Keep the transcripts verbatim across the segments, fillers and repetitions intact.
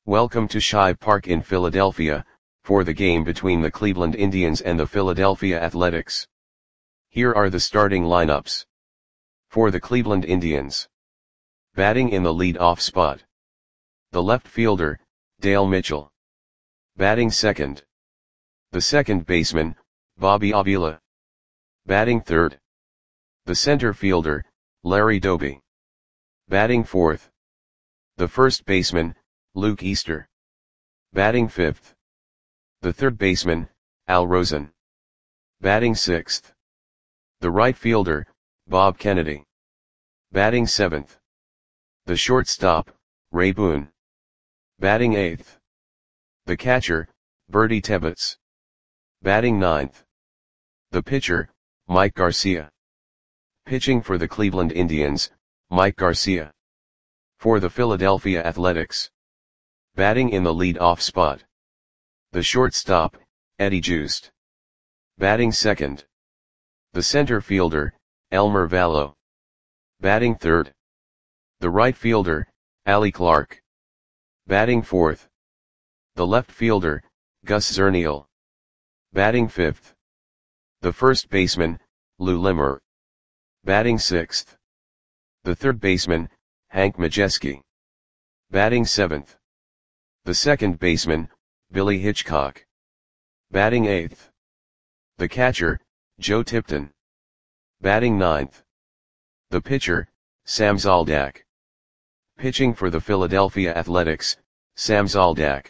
Welcome to Shibe Park in Philadelphia, for the game between the Cleveland Indians and the Philadelphia Athletics. Here are the starting lineups. For the Cleveland Indians. Batting in the lead-off spot. The left fielder, Dale Mitchell. Batting second. The second baseman, Bobby Avila. Batting third. The center fielder, Larry Doby. Batting fourth. The first baseman, Luke Easter. Batting fifth. The third baseman, Al Rosen. Batting sixth. The right fielder, Bob Kennedy. Batting seventh. The shortstop, Ray Boone. Batting eighth. The catcher, Bertie Tebbetts. Batting ninth. The pitcher, Mike Garcia. Pitching for the Cleveland Indians, Mike Garcia. For the Philadelphia Athletics. Batting in the lead-off spot. The shortstop, Eddie Joost. Batting second. The center fielder, Elmer Vallow. Batting third. The right fielder, Allie Clark. Batting fourth. The left fielder, Gus Zernial. Batting fifth. The first baseman, Lou Limmer. Batting sixth. The third baseman, Hank Majeski. Batting seventh. The second baseman, Billy Hitchcock. Batting eighth. The catcher, Joe Tipton. Batting ninth. The pitcher, Sam Zoldak. Pitching for the Philadelphia Athletics, Sam Zoldak.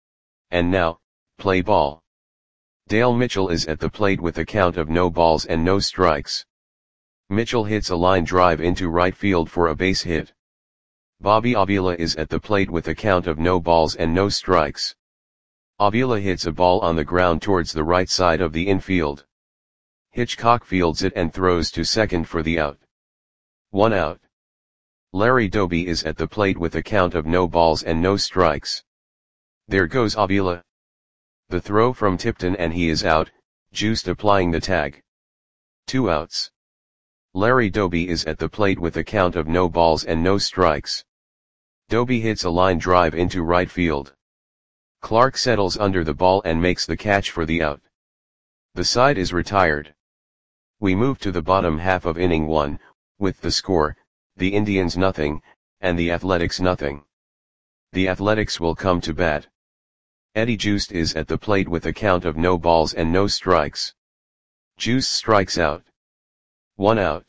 And now, play ball. Dale Mitchell is at the plate with a count of no balls and no strikes. Mitchell hits a line drive into right field for a base hit. Bobby Avila is at the plate with a count of no balls and no strikes. Avila hits a ball on the ground towards the right side of the infield. Hitchcock fields it and throws to second for the out. One out. Larry Doby is at the plate with a count of no balls and no strikes. There goes Avila. The throw from Tipton and he is out, Joost applying the tag. Two outs. Larry Doby is at the plate with a count of no balls and no strikes. Doby hits a line drive into right field. Clark settles under the ball and makes the catch for the out. The side is retired. We move to the bottom half of inning one, with the score, the Indians nothing, and the Athletics nothing. The Athletics will come to bat. Eddie Joost is at the plate with a count of no balls and no strikes. Joost strikes out. One out.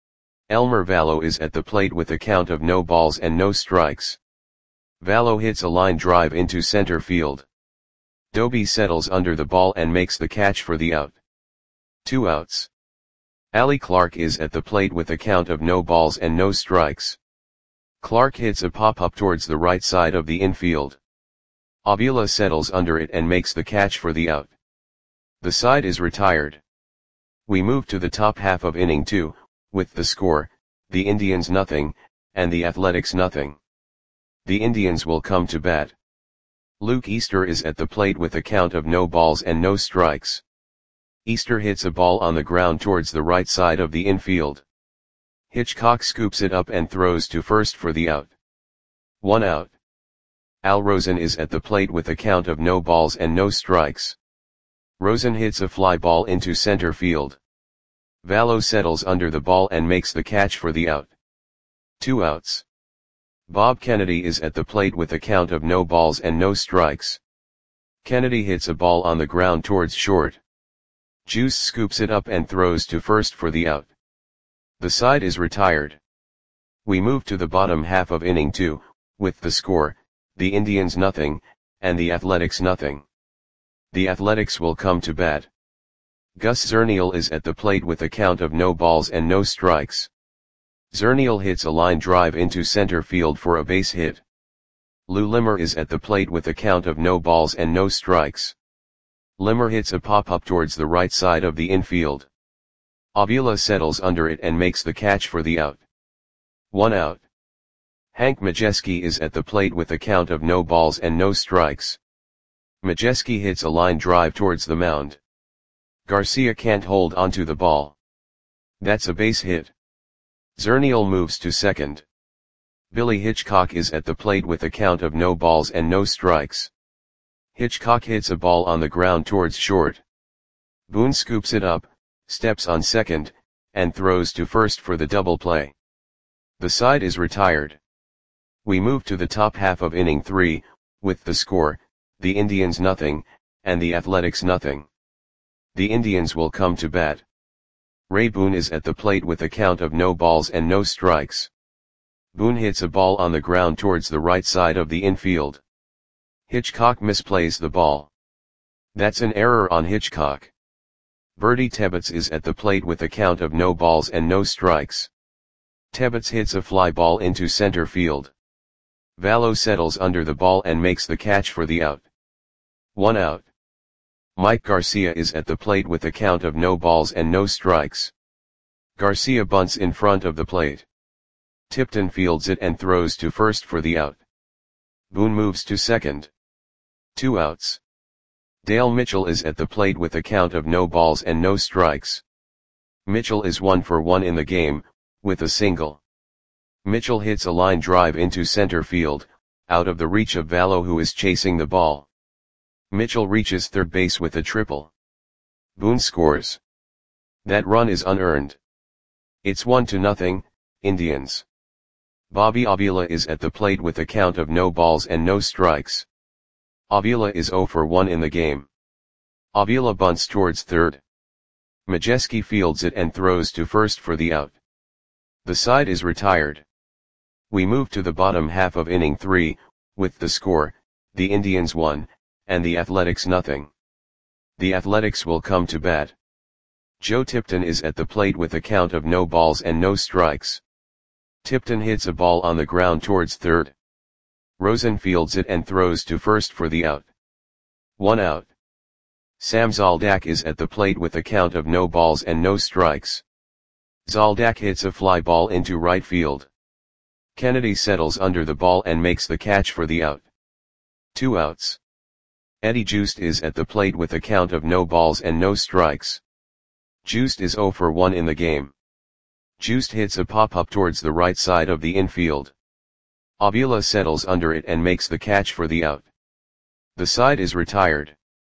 Elmer Vallow is at the plate with a count of no balls and no strikes. Vallow hits a line drive into center field. Doby settles under the ball and makes the catch for the out. Two outs. Allie Clark is at the plate with a count of no balls and no strikes. Clark hits a pop-up towards the right side of the infield. Avila settles under it and makes the catch for the out. The side is retired. We move to the top half of inning two, with the score, the Indians nothing, and the Athletics nothing. The Indians will come to bat. Luke Easter is at the plate with a count of no balls and no strikes. Easter hits a ball on the ground towards the right side of the infield. Hitchcock scoops it up and throws to first for the out. One out. Al Rosen is at the plate with a count of no balls and no strikes. Rosen hits a fly ball into center field. Vallow settles under the ball and makes the catch for the out. Two outs. Bob Kennedy is at the plate with a count of no balls and no strikes. Kennedy hits a ball on the ground towards short. Joost scoops it up and throws to first for the out. The side is retired. We move to the bottom half of inning two, with the score, the Indians nothing, and the Athletics nothing. The Athletics will come to bat. Gus Zernial is at the plate with a count of no balls and no strikes. Zernial hits a line drive into center field for a base hit. Lou Limmer is at the plate with a count of no balls and no strikes. Limmer hits a pop-up towards the right side of the infield. Avila settles under it and makes the catch for the out. One out. Hank Majeski is at the plate with a count of no balls and no strikes. Majeski hits a line drive towards the mound. Garcia can't hold onto the ball. That's a base hit. Zernial moves to second. Billy Hitchcock is at the plate with a count of no balls and no strikes. Hitchcock hits a ball on the ground towards short. Boone scoops it up, steps on second, and throws to first for the double play. The side is retired. We move to the top half of inning three, with the score, the Indians nothing, and the Athletics nothing. The Indians will come to bat. Ray Boone is at the plate with a count of no balls and no strikes. Boone hits a ball on the ground towards the right side of the infield. Hitchcock misplays the ball. That's an error on Hitchcock. Bertie Tebbetts is at the plate with a count of no balls and no strikes. Tebbetts hits a fly ball into center field. Vallo settles under the ball and makes the catch for the out. One out. Mike Garcia is at the plate with a count of no balls and no strikes. Garcia bunts in front of the plate. Tipton fields it and throws to first for the out. Boone moves to second. Two outs. Dale Mitchell is at the plate with a count of no balls and no strikes. Mitchell is one for one in the game, with a single. Mitchell hits a line drive into center field, out of the reach of Vallo, who is chasing the ball. Mitchell reaches third base with a triple. Boone scores. That run is unearned. It's one to nothing, Indians. Bobby Avila is at the plate with a count of no balls and no strikes. Avila is zero for one in the game. Avila bunts towards third. Majeski fields it and throws to first for the out. The side is retired. We move to the bottom half of inning three, with the score, the Indians one, and the Athletics nothing. The Athletics will come to bat. Joe Tipton is at the plate with a count of no balls and no strikes. Tipton hits a ball on the ground towards third. Rosen fields it and throws to first for the out. One out. Sam Zoldak is at the plate with a count of no balls and no strikes. Zoldak hits a fly ball into right field. Kennedy settles under the ball and makes the catch for the out. Two outs. Eddie Joost is at the plate with a count of no balls and no strikes. Joost is zero for one in the game. Joost hits a pop-up towards the right side of the infield. Avila settles under it and makes the catch for the out. The side is retired.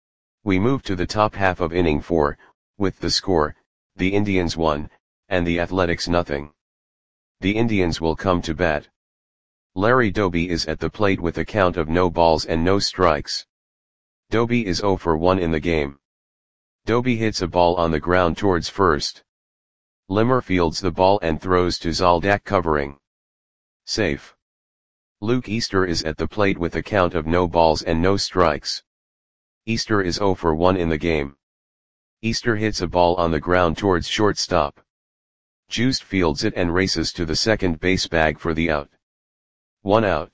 We move to the top half of inning four, with the score, the Indians one, and the Athletics nothing. The Indians will come to bat. Larry Doby is at the plate with a count of no balls and no strikes. Doby is zero for one in the game. Doby hits a ball on the ground towards first. Limmer fields the ball and throws to Zoldak covering. Safe. Luke Easter is at the plate with a count of no balls and no strikes. Easter is zero for one in the game. Easter hits a ball on the ground towards shortstop. Joost fields it and races to the second base bag for the out. One out.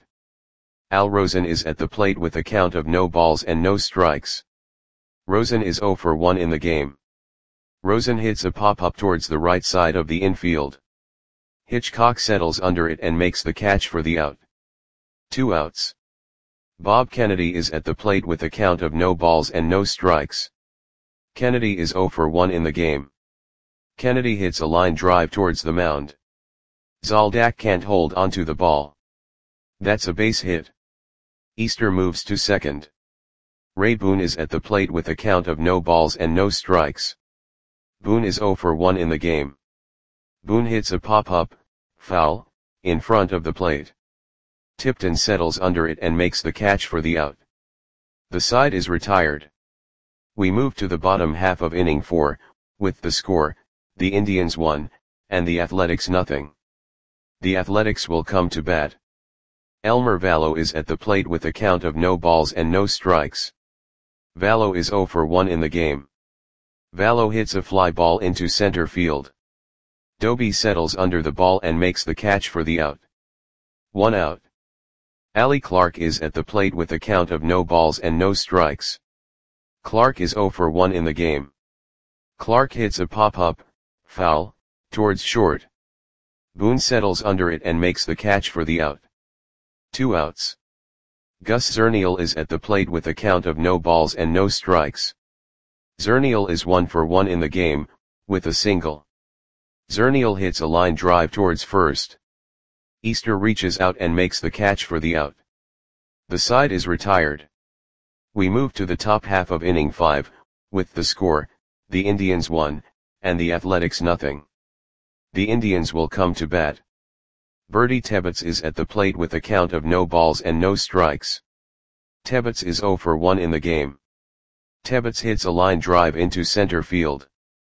Al Rosen is at the plate with a count of no balls and no strikes. Rosen is zero for one in the game. Rosen hits a pop-up towards the right side of the infield. Hitchcock settles under it and makes the catch for the out. Two outs. Bob Kennedy is at the plate with a count of no balls and no strikes. Kennedy is zero for one in the game. Kennedy hits a line drive towards the mound. Zoldak can't hold onto the ball. That's a base hit. Easter moves to second. Ray Boone is at the plate with a count of no balls and no strikes. Boone is zero for one in the game. Boone hits a pop-up, foul, in front of the plate. Tipton settles under it and makes the catch for the out. The side is retired. We move to the bottom half of inning four, with the score, the Indians one, and the Athletics nothing. The Athletics will come to bat. Elmer Vallo is at the plate with a count of no balls and no strikes. Vallo is zero for one in the game. Vallo hits a fly ball into center field. Doby settles under the ball and makes the catch for the out. One out. Ali Clark is at the plate with a count of no balls and no strikes. Clark is zero for one in the game. Clark hits a pop-up, foul, towards short. Boone settles under it and makes the catch for the out. Two outs. Gus Zernial is at the plate with a count of no balls and no strikes. Zernial is one for one in the game, with a single. Zernial hits a line drive towards first. Easter reaches out and makes the catch for the out. The side is retired. We move to the top half of inning five, with the score, the Indians one, and the Athletics nothing. The Indians will come to bat. Bertie Tebbets is at the plate with a count of no balls and no strikes. Tebbets is oh for one in the game. Tebbets hits a line drive into center field.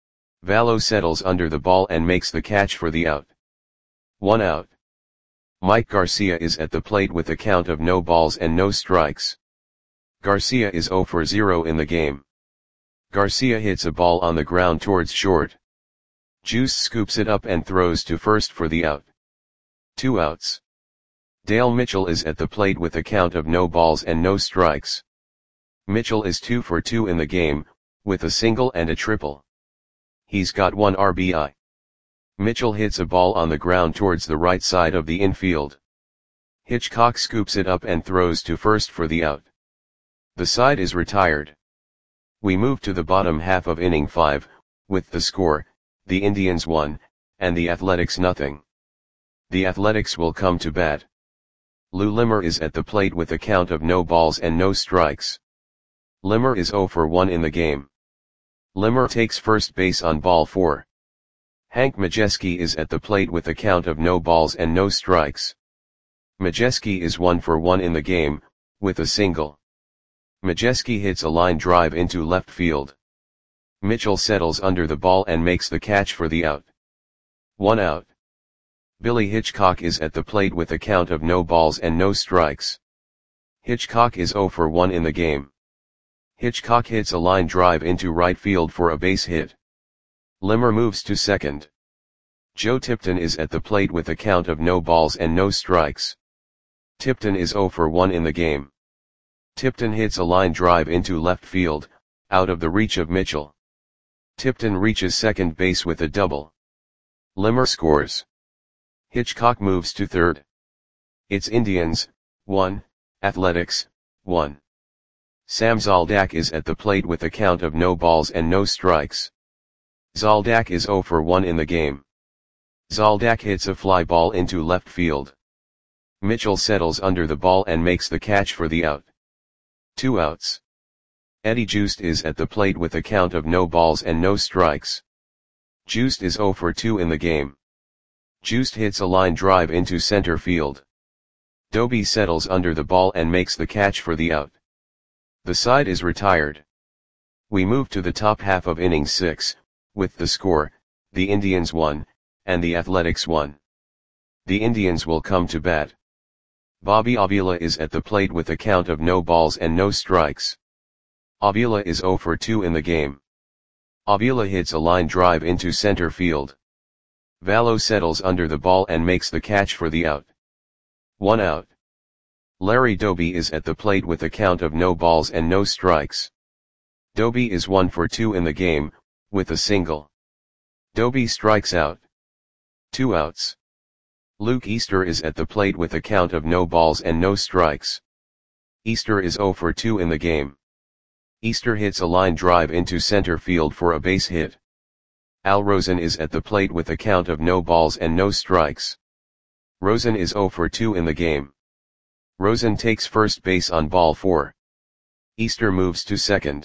Vallo settles under the ball and makes the catch for the out. One out. Mike Garcia is at the plate with a count of no balls and no strikes. Garcia is oh for zero in the game. Garcia hits a ball on the ground towards short. Juice scoops it up and throws to first for the out. Two outs. Dale Mitchell is at the plate with a count of no balls and no strikes. Mitchell is two for two in the game, with a single and a triple. He's got one R B I. Mitchell hits a ball on the ground towards the right side of the infield. Hitchcock scoops it up and throws to first for the out. The side is retired. We move to the bottom half of inning five, with the score, the Indians one, and the Athletics nothing. The Athletics will come to bat. Lou Limmer is at the plate with a count of no balls and no strikes. Limmer is oh for one in the game. Limmer takes first base on ball four. Hank Majeski is at the plate with a count of no balls and no strikes. Majeski is one for one in the game, with a single. Majeski hits a line drive into left field. Mitchell settles under the ball and makes the catch for the out. One out. Billy Hitchcock is at the plate with a count of no balls and no strikes. Hitchcock is oh for one in the game. Hitchcock hits a line drive into right field for a base hit. Limmer moves to second. Joe Tipton is at the plate with a count of no balls and no strikes. Tipton is oh for one in the game. Tipton hits a line drive into left field, out of the reach of Mitchell. Tipton reaches second base with a double. Limmer scores. Hitchcock moves to third. It's Indians, one, Athletics, one. Sam Zoldak is at the plate with a count of no balls and no strikes. Zoldak is oh for one in the game. Zoldak hits a fly ball into left field. Mitchell settles under the ball and makes the catch for the out. Two outs. Eddie Juiced is at the plate with a count of no balls and no strikes. Juiced is oh for two in the game. Juiced hits a line drive into center field. Doby settles under the ball and makes the catch for the out. The side is retired. We move to the top half of inning six, with the score, the Indians one, and the Athletics one. The Indians will come to bat. Bobby Avila is at the plate with a count of no balls and no strikes. Avila is oh for two in the game. Avila hits a line drive into center field. Vallo settles under the ball and makes the catch for the out. One out. Larry Doby is at the plate with a count of no balls and no strikes. Doby is one for two in the game, with a single. Doby strikes out. Two outs. Luke Easter is at the plate with a count of no balls and no strikes. Easter is oh for two in the game. Easter hits a line drive into center field for a base hit. Al Rosen is at the plate with a count of no balls and no strikes. Rosen is oh for two in the game. Rosen takes first base on ball four. Easter moves to second.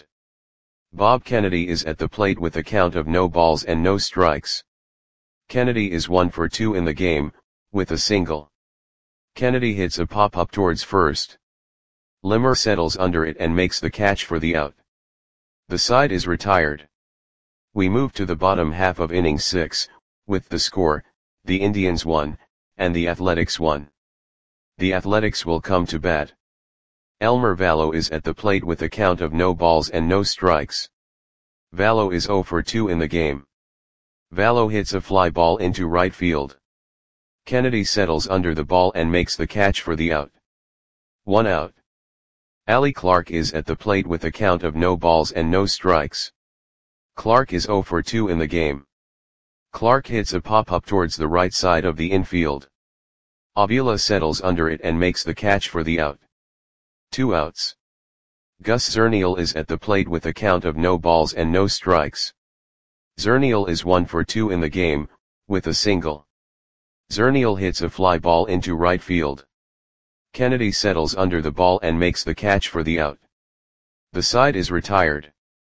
Bob Kennedy is at the plate with a count of no balls and no strikes. Kennedy is one for two in the game, with a single. Kennedy hits a pop-up towards first. Limmer settles under it and makes the catch for the out. The side is retired. We move to the bottom half of inning six, with the score, the Indians one, and the Athletics one. The Athletics will come to bat. Elmer Vallo is at the plate with a count of no balls and no strikes. Vallo is oh for two in the game. Vallo hits a fly ball into right field. Kennedy settles under the ball and makes the catch for the out. One out. Allie Clark is at the plate with a count of no balls and no strikes. Clark is oh for two in the game. Clark hits a pop-up towards the right side of the infield. Avila settles under it and makes the catch for the out. Two outs. Gus Zernial is at the plate with a count of no balls and no strikes. Zernial is one for two in the game, with a single. Zernial hits a fly ball into right field. Kennedy settles under the ball and makes the catch for the out. The side is retired.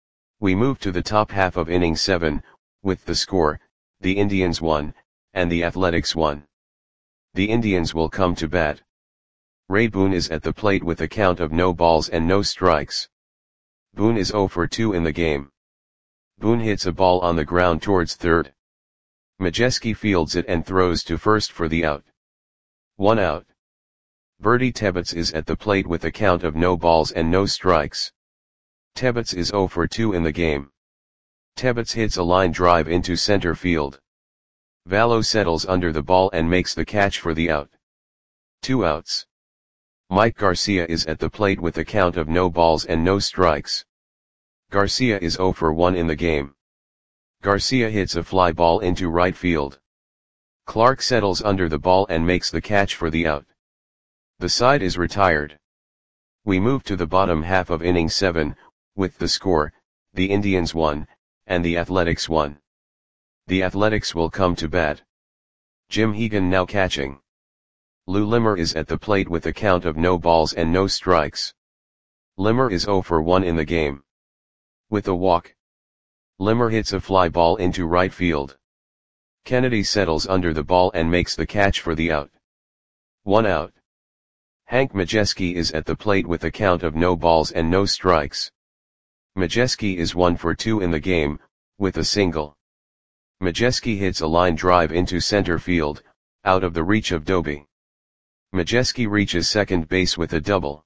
We move to the top half of inning seven, with the score, the Indians one, and the Athletics one. The Indians will come to bat. Ray Boone is at the plate with a count of no balls and no strikes. Boone is oh for two in the game. Boone hits a ball on the ground towards third. Majewski fields it and throws to first for the out. One out. Bertie Tebbets is at the plate with a count of no balls and no strikes. Tebbets is oh for two in the game. Tebbets hits a line drive into center field. Vallo settles under the ball and makes the catch for the out. Two outs. Mike Garcia is at the plate with a count of no balls and no strikes. Garcia is oh for one in the game. Garcia hits a fly ball into right field. Clark settles under the ball and makes the catch for the out. The side is retired. We move to the bottom half of inning seven, with the score, the Indians one, and the Athletics one. The Athletics will come to bat. Jim Hegan now catching. Lou Limmer is at the plate with a count of no balls and no strikes. Limmer is oh for one in the game. With a walk. Limmer hits a fly ball into right field. Kennedy settles under the ball and makes the catch for the out. One out. Hank Majewski is at the plate with a count of no balls and no strikes. Majewski is one for two in the game, with a single. Majewski hits a line drive into center field, out of the reach of Doby. Majewski reaches second base with a double.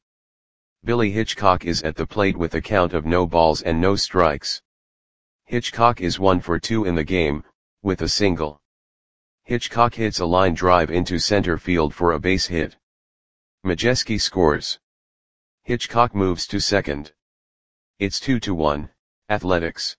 Billy Hitchcock is at the plate with a count of no balls and no strikes. Hitchcock is one for two in the game, with a single. Hitchcock hits a line drive into center field for a base hit. Majewski scores. Hitchcock moves to second. It's two to one, Athletics.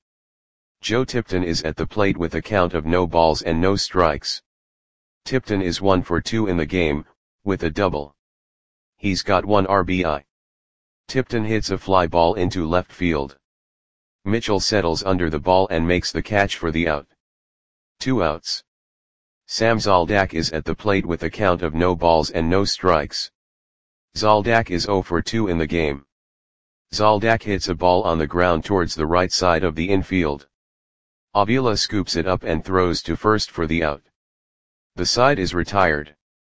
Joe Tipton is at the plate with a count of no balls and no strikes. Tipton is one for two in the game, with a double. He's got one R B I. Tipton hits a fly ball into left field. Mitchell settles under the ball and makes the catch for the out. Two outs. Sam Zoldak is at the plate with a count of no balls and no strikes. Zoldak is oh for two in the game. Zoldak hits a ball on the ground towards the right side of the infield. Avila scoops it up and throws to first for the out. The side is retired.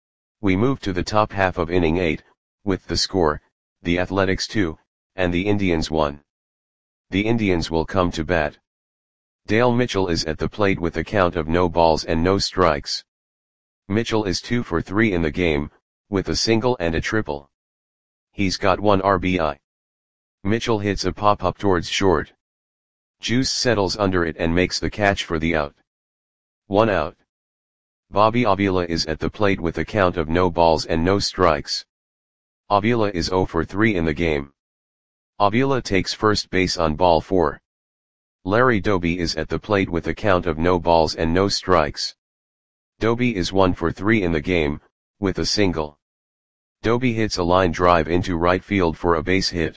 We move to the top half of inning eight, with the score, the Athletics two, and the Indians one. The Indians will come to bat. Dale Mitchell is at the plate with a count of no balls and no strikes. Mitchell is two for three in the game, with a single and a triple. He's got one R B I. Mitchell hits a pop-up towards short. Juice settles under it and makes the catch for the out. One out. Bobby Avila is at the plate with a count of no balls and no strikes. Avila is oh for three in the game. Avila takes first base on ball four. Larry Doby is at the plate with a count of no balls and no strikes. Doby is one for three in the game, with a single. Doby hits a line drive into right field for a base hit.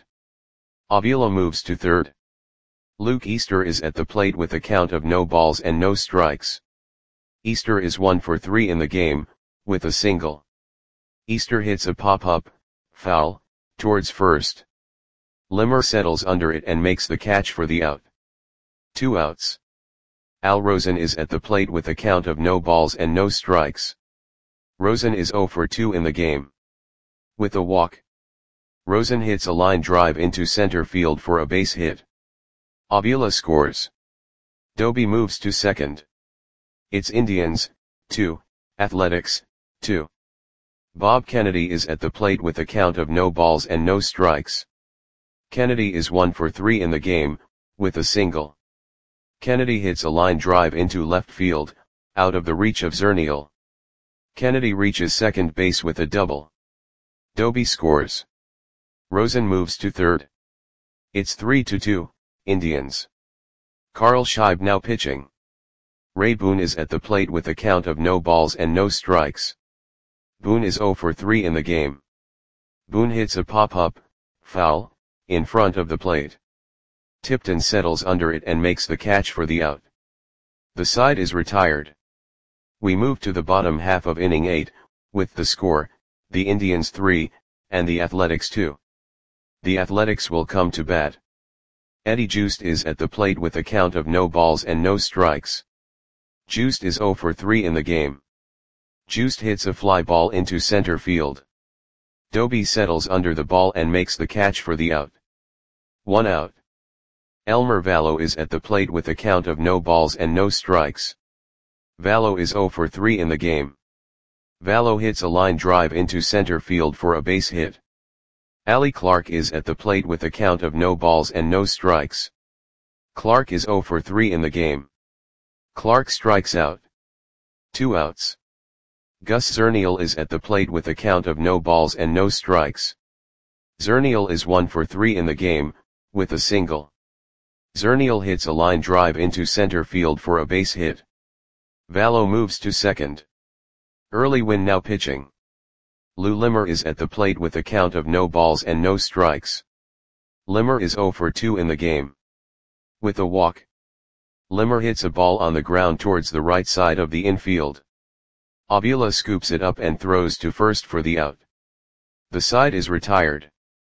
Avila moves to third. Luke Easter is at the plate with a count of no balls and no strikes. Easter is one for three in the game, with a single. Easter hits a pop-up, foul, towards first. Limmer settles under it and makes the catch for the out. Two outs. Al Rosen is at the plate with a count of no balls and no strikes. Rosen is oh for two in the game. With a walk. Rosen hits a line drive into center field for a base hit. Avila scores. Doby moves to second. It's Indians, two, Athletics, two. Bob Kennedy is at the plate with a count of no balls and no strikes. Kennedy is one for three in the game, with a single. Kennedy hits a line drive into left field, out of the reach of Zernial. Kennedy reaches second base with a double. Doby scores. Rosen moves to third. It's three to two, Indians. Carl Scheib now pitching. Ray Boone is at the plate with a count of no balls and no strikes. Boone is oh for three in the game. Boone hits a pop-up, foul, in front of the plate. Tipton settles under it and makes the catch for the out. The side is retired. We move to the bottom half of inning eight, with the score, the Indians three, and the Athletics two. The Athletics will come to bat. Eddie Joost is at the plate with a count of no balls and no strikes. Joost is zero for three in the game. Joost hits a fly ball into center field. Doby settles under the ball and makes the catch for the out. One out. Elmer Valo is at the plate with a count of no balls and no strikes. Valo is zero for three in the game. Valo hits a line drive into center field for a base hit. Ali Clark is at the plate with a count of no balls and no strikes. Clark is zero for three in the game. Clark strikes out. Two outs. Gus Zernial is at the plate with a count of no balls and no strikes. Zernial is one for three in the game, with a single. Zernial hits a line drive into center field for a base hit. Valo moves to second. Early Win now pitching. Lou Limmer is at the plate with a count of no balls and no strikes. Limmer is zero for two in the game. With a walk. Limmer hits a ball on the ground towards the right side of the infield. Avila scoops it up and throws to first for the out. The side is retired.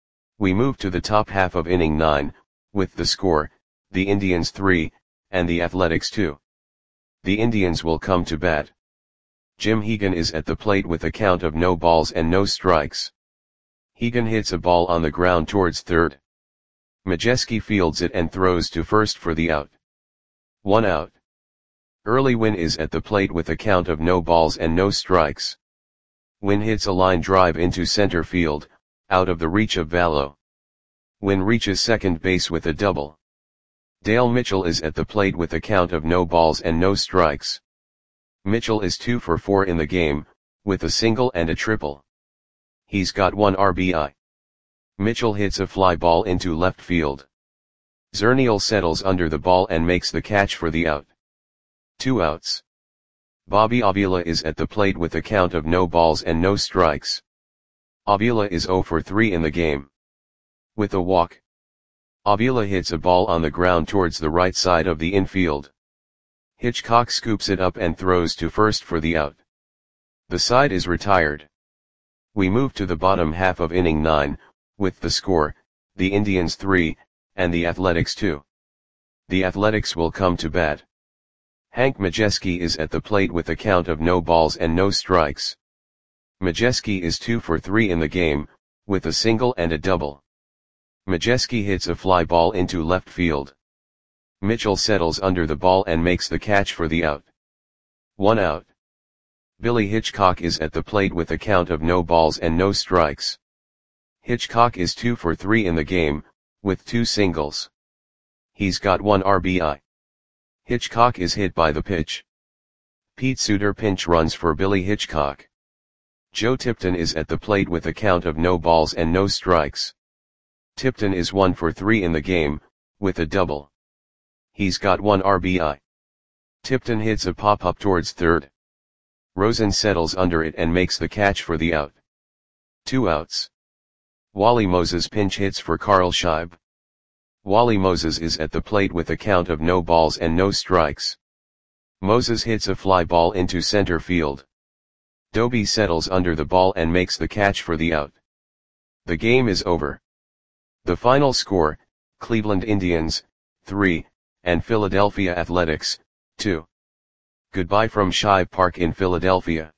We move to the top half of inning nine, with the score, the Indians three, and the Athletics two. The Indians will come to bat. Jim Hegan is at the plate with a count of no balls and no strikes. Hegan hits a ball on the ground towards third. Majeski fields it and throws to first for the out. One out. Early Win is at the plate with a count of no balls and no strikes. Win hits a line drive into center field, out of the reach of Valo. Win reaches second base with a double. Dale Mitchell is at the plate with a count of no balls and no strikes. Mitchell is two for four in the game, with a single and a triple. He's got one R B I. Mitchell hits a fly ball into left field. Zernial settles under the ball and makes the catch for the out. Two outs. Bobby Avila is at the plate with a count of no balls and no strikes. Avila is zero for three in the game. With a walk. Avila hits a ball on the ground towards the right side of the infield. Hitchcock scoops it up and throws to first for the out. The side is retired. We move to the bottom half of inning nine, with the score, the Indians three, and the Athletics two. The Athletics will come to bat. Hank Majeski is at the plate with a count of no balls and no strikes. Majeski is two for three in the game, with a single and a double. Majeski hits a fly ball into left field. Mitchell settles under the ball and makes the catch for the out. One out. Billy Hitchcock is at the plate with a count of no balls and no strikes. Hitchcock is two for three in the game, with two singles. He's got one R B I. Hitchcock is hit by the pitch. Pete Suter pinch runs for Billy Hitchcock. Joe Tipton is at the plate with a count of no balls and no strikes. Tipton is one for three in the game, with a double. He's got one R B I. Tipton hits a pop-up towards third. Rosen settles under it and makes the catch for the out. Two outs. Wally Moses pinch hits for Carl Scheib. Wally Moses is at the plate with a count of no balls and no strikes. Moses hits a fly ball into center field. Doby settles under the ball and makes the catch for the out. The game is over. The final score, Cleveland Indians, three, and Philadelphia Athletics, two. Goodbye from Shibe Park in Philadelphia.